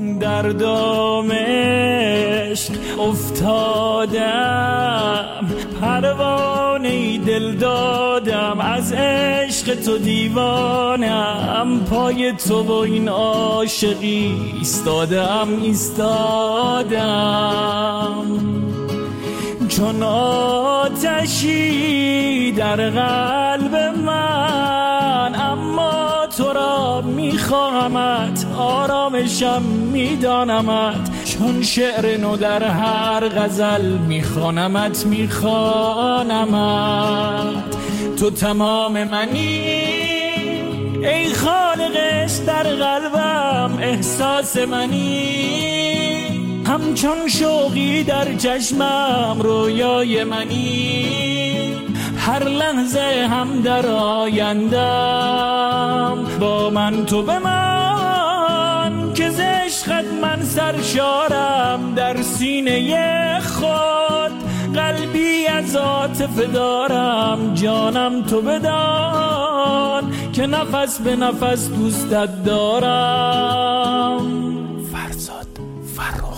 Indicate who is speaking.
Speaker 1: در دام عشق افتادم، پروانه دل دادم، از عشق تو دیوانم، پای تو و این عاشقی ایستادم چون آتشی در قلب من، اما تو را میخواهمت، آرامشم میدانمت، چون شعر نو در هر غزل میخوانمت تو تمام منی ای خالقش، در قلبم احساس منی، همچون شوقی در چشمم رویای منی، هر لحظه هم در آیندم با من تو بمان، که ز عشقت من سرشارم، در سینه خود قلبی از عاطفه دارم، جانم تو بدان که نفس به نفس دوستت دارم. فرزاد فرخ.